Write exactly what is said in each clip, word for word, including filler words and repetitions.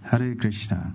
Hare Krishna.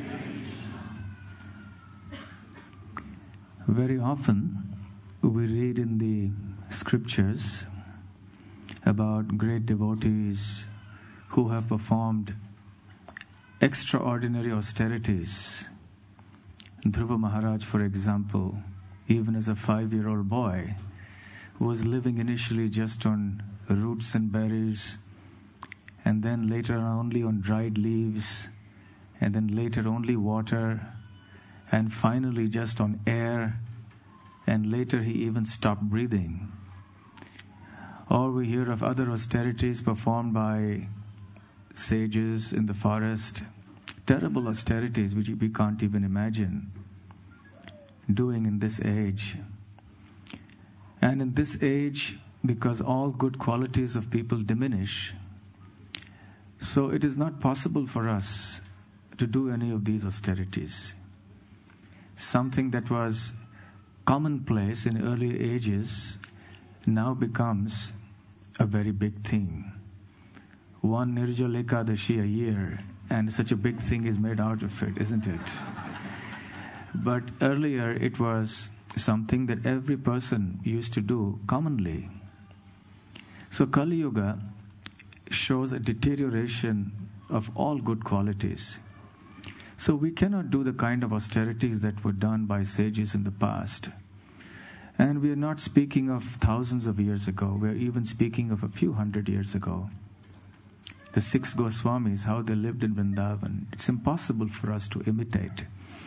Very often we read in the scriptures about great devotees who have performed extraordinary austerities. Dhruva Maharaj, for example, even as a five-year-old boy, was living initially just on roots and berries, and then later only on dried leaves, and then later only water, and finally just on air, and later he even stopped breathing. Or we hear of other austerities performed by sages in the forest, terrible austerities which we can't even imagine doing in this age. And in this age, because all good qualities of people diminish, so it is not possible for us to do any of these austerities. Something that was commonplace in early ages now becomes a very big thing. One Nirjala Ekadashi a year, and such a big thing is made out of it, isn't it? But earlier it was something that every person used to do commonly. So Kali Yuga shows a deterioration of all good qualities. So we cannot do the kind of austerities that were done by sages in the past. And we are not speaking of thousands of years ago. We are even speaking of a few hundred years ago. The six Goswamis, how they lived in Vrindavan. It's impossible for us to imitate.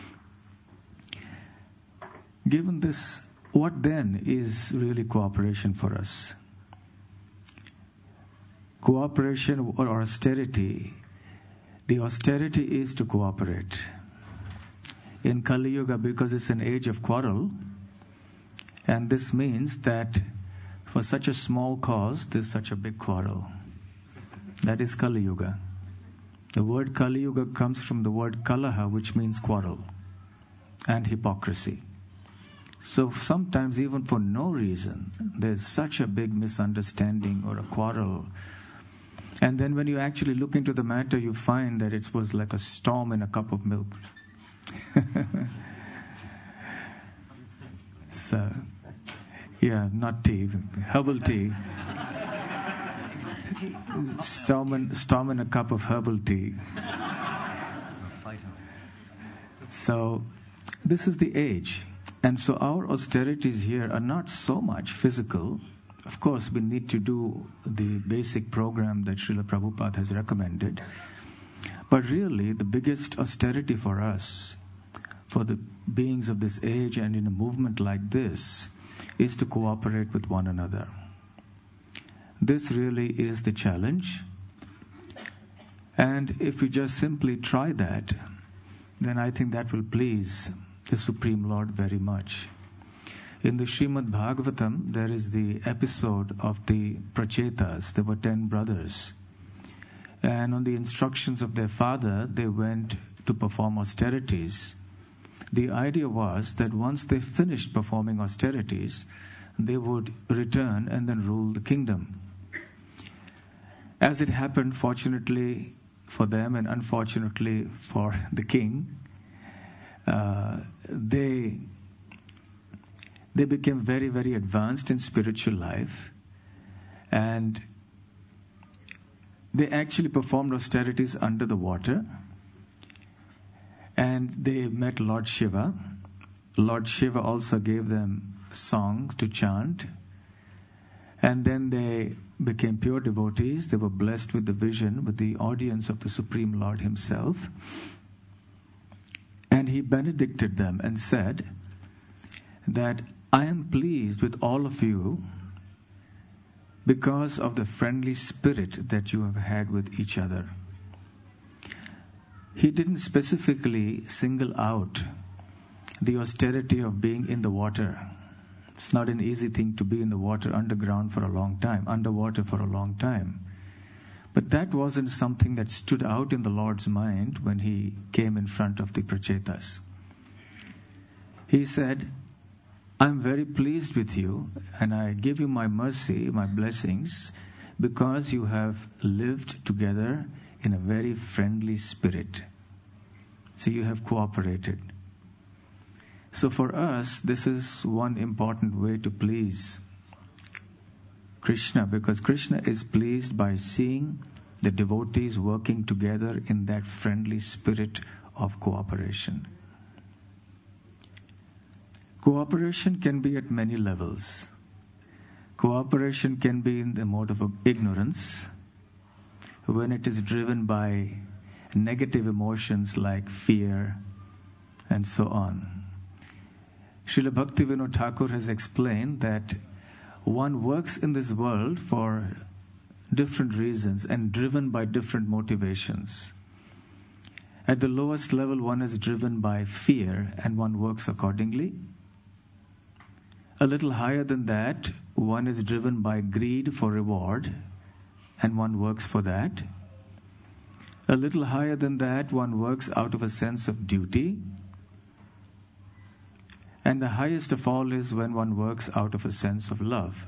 Given this, what then is really cooperation for us? Cooperation or austerity, the austerity is to cooperate. In Kali Yuga, because it's an age of quarrel, and this means that for such a small cause, there's such a big quarrel. That is Kali Yuga. The word Kali Yuga comes from the word Kalaha, which means quarrel and hypocrisy. So sometimes even for no reason, there's such a big misunderstanding or a quarrel. And then when you actually look into the matter, you find that it was like a storm in a cup of milk. So, yeah, not tea, herbal tea. Storm in, storm in a cup of herbal tea. So, this is the age. And so our austerities here are not so much physical. Of course, we need to do the basic program that Srila Prabhupada has recommended. But really, the biggest austerity for us, for the beings of this age and in a movement like this, is to cooperate with one another. This really is the challenge. And if we just simply try that, then I think that will please the Supreme Lord very much. In the Srimad Bhagavatam, there is the episode of the Prachetas. There were ten brothers. And on the instructions of their father, they went to perform austerities. The idea was that once they finished performing austerities, they would return and then rule the kingdom. As it happened, fortunately for them and unfortunately for the king, uh, they they became very, very advanced in spiritual life, and they actually performed austerities under the water, and they met Lord Shiva. Lord Shiva also gave them songs to chant, and then they became pure devotees. They were blessed with the vision, with the audience of the Supreme Lord himself. And he benedicted them and said that I am pleased with all of you because of the friendly spirit that you have had with each other. He didn't specifically single out the austerity of being in the water. It's not an easy thing to be in the water underground for a long time, underwater for a long time. But that wasn't something that stood out in the Lord's mind when he came in front of the Prachetas. He said, I'm very pleased with you, and I give you my mercy, my blessings, because you have lived together in a very friendly spirit. So you have cooperated. So for us, this is one important way to please Krishna, because Krishna is pleased by seeing the devotees working together in that friendly spirit of cooperation. Cooperation can be at many levels. Cooperation can be in the mode of ignorance, when it is driven by negative emotions like fear and so on. Srila Bhaktivinoda Thakur has explained that one works in this world for different reasons and driven by different motivations. At the lowest level, one is driven by fear and one works accordingly. A little higher than that, one is driven by greed for reward and one works for that. A little higher than that, one works out of a sense of duty. And the highest of all is when one works out of a sense of love.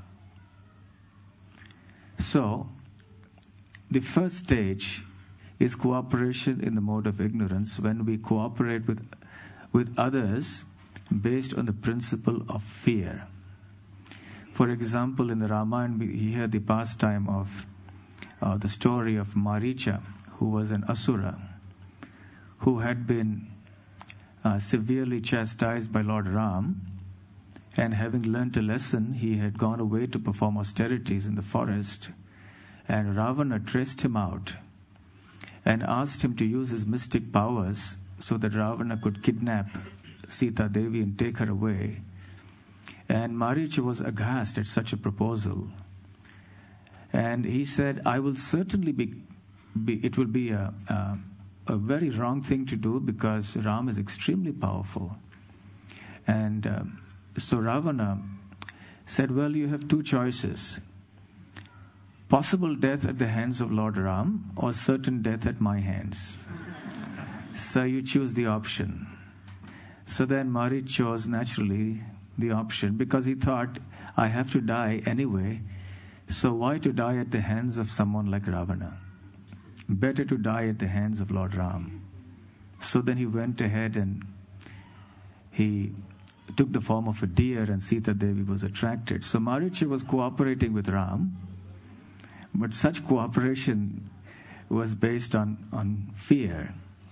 So, the first stage is cooperation in the mode of ignorance, when we cooperate with, with others based on the principle of fear. For example, in the Ramayana, we hear the pastime of uh, the story of Maricha, who was an asura, who had been uh, severely chastised by Lord Ram, and having learnt a lesson, he had gone away to perform austerities in the forest, and Ravana traced him out and asked him to use his mystic powers so that Ravana could kidnap Sita Devi and take her away. And Maricha was aghast at such a proposal. And he said, I will certainly be, be it will be a, a, a very wrong thing to do, because Ram is extremely powerful. And uh, so Ravana said, well, you have two choices. Possible death at the hands of Lord Ram, or certain death at my hands. So you choose the option. So then Maricha chose naturally the option, because he thought, I have to die anyway, so why to die at the hands of someone like Ravana? Better to die at the hands of Lord Ram. So then he went ahead and he took the form of a deer, and Sita Devi was attracted. So Maricha was cooperating with Ram, but such cooperation was based on, on fear.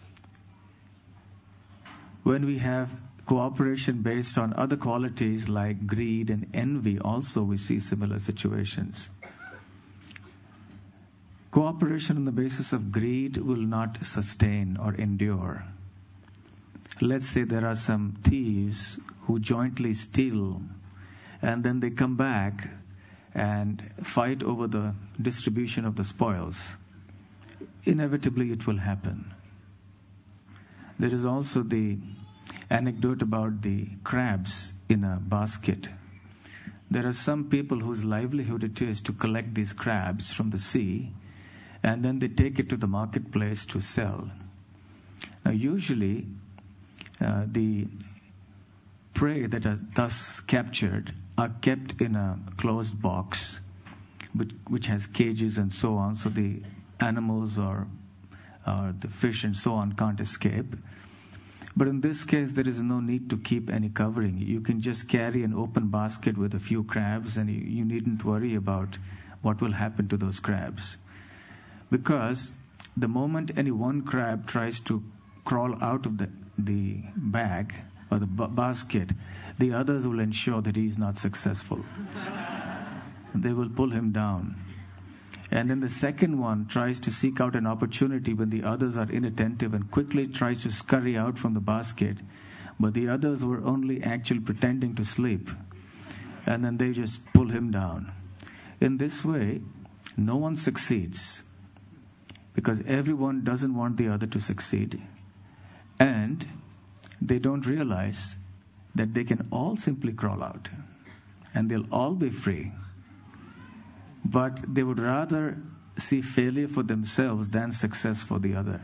When we have cooperation based on other qualities like greed and envy, also we see similar situations. Cooperation on the basis of greed will not sustain or endure. Let's say there are some thieves who jointly steal, and then they come back and fight over the distribution of the spoils. Inevitably it will happen. There is also the anecdote about the crabs in a basket. There are some people whose livelihood it is to collect these crabs from the sea, and then they take it to the marketplace to sell. Now usually uh, the prey that are thus captured are kept in a closed box which, which has cages and so on, so the animals or, or the fish and so on can't escape. But in this case, there is no need to keep any covering. You can just carry an open basket with a few crabs, and you, you needn't worry about what will happen to those crabs. Because the moment any one crab tries to crawl out of the, the bag or the b- basket, the others will ensure that he is not successful. They will pull him down. And then the second one tries to seek out an opportunity when the others are inattentive and quickly tries to scurry out from the basket. But the others were only actually pretending to sleep. And then they just pull him down. In this way, no one succeeds, because everyone doesn't want the other to succeed. And they don't realize that they can all simply crawl out and they'll all be free. But they would rather see failure for themselves than success for the other.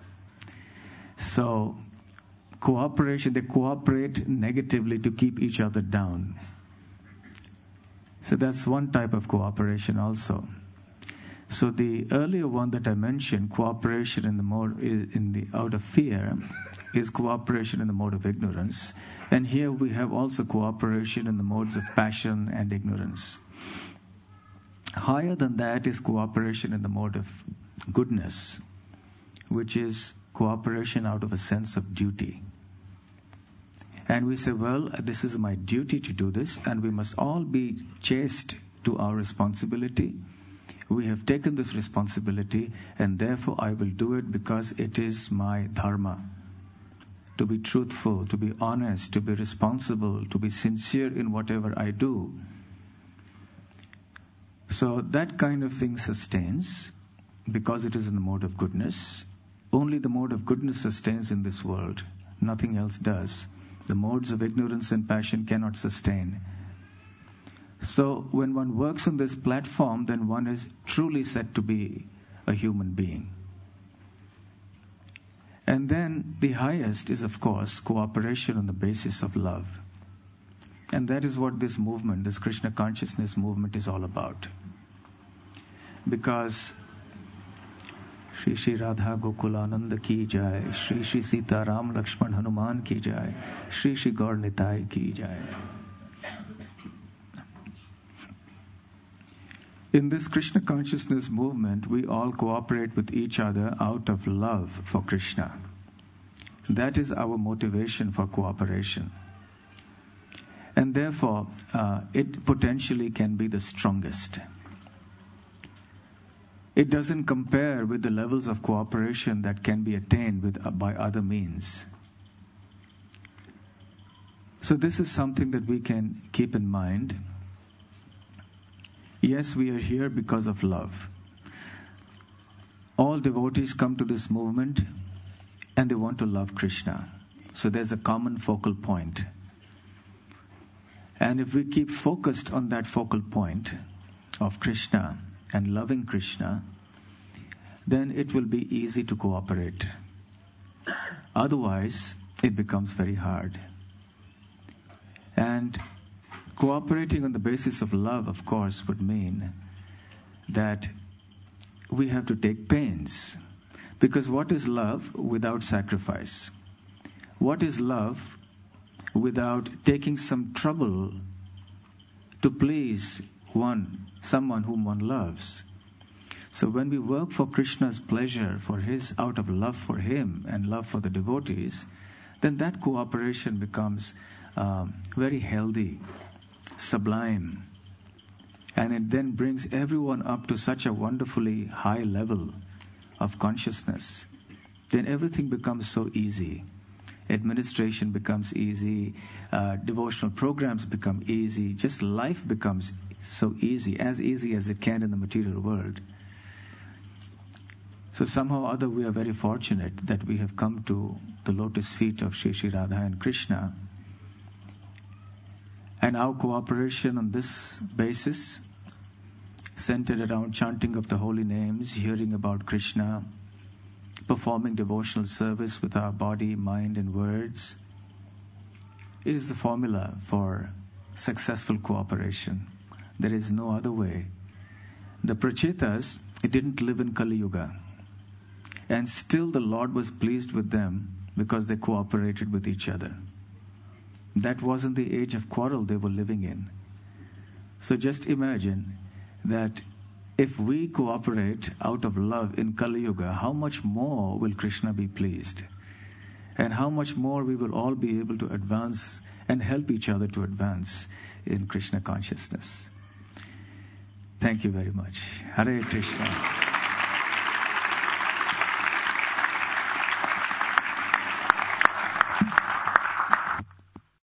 So, cooperation, they cooperate negatively to keep each other down. So that's one type of cooperation also. So the earlier one that I mentioned, cooperation in the mode in the out of fear, is cooperation in the mode of ignorance. And here we have also cooperation in the modes of passion and ignorance. Higher than that is cooperation in the mode of goodness, which is cooperation out of a sense of duty. And we say, well, this is my duty to do this, and we must all be chaste to our responsibility. We have taken this responsibility, and therefore I will do it because it is my dharma. To be truthful, to be honest, to be responsible, to be sincere in whatever I do. So that kind of thing sustains because it is in the mode of goodness. Only the mode of goodness sustains in this world. Nothing else does. The modes of ignorance and passion cannot sustain. So when one works on this platform, then one is truly said to be a human being. And then the highest is, of course, cooperation on the basis of love. And that is what this movement, this Krishna consciousness movement is all about. Because Shri Shri Radha Gokulananda ki jai, Shri Shri Sita Ram Lakshman Hanuman ki jai, Shri Shri Gaur Nitai ki jai. In this Krishna consciousness movement, we all cooperate with each other out of love for Krishna. That is our motivation for cooperation. And therefore, uh, it potentially can be the strongest. It doesn't compare with the levels of cooperation that can be attained with, uh, by other means. So this is something that we can keep in mind. Yes, we are here because of love. All devotees come to this movement and they want to love Krishna. So there's a common focal point. And if we keep focused on that focal point of Krishna and loving Krishna, then it will be easy to cooperate. Otherwise, it becomes very hard. And cooperating on the basis of love, of course, would mean that we have to take pains. Because what is love without sacrifice? What is love without taking some trouble to please one, someone whom one loves? So when we work for Krishna's pleasure, for his, out of love for him and love for the devotees, then that cooperation becomes um, very healthy, sublime, and it then brings everyone up to such a wonderfully high level of consciousness. Then everything becomes so easy. Administration becomes easy, uh, devotional programs become easy, just life becomes so easy, as easy as it can in the material world. So somehow or other we are very fortunate that we have come to the lotus feet of Shri Shri Radha and Krishna. And our cooperation on this basis, centered around chanting of the holy names, hearing about Krishna, performing devotional service with our body, mind and words, is the formula for successful cooperation. There is no other way. The Prachetas didn't live in Kali Yuga, and still the Lord was pleased with them because they cooperated with each other. That wasn't the age of quarrel they were living in. So just imagine that if we cooperate out of love in Kali Yuga, how much more will Krishna be pleased? And how much more we will all be able to advance and help each other to advance in Krishna consciousness. Thank you very much. Hare Krishna.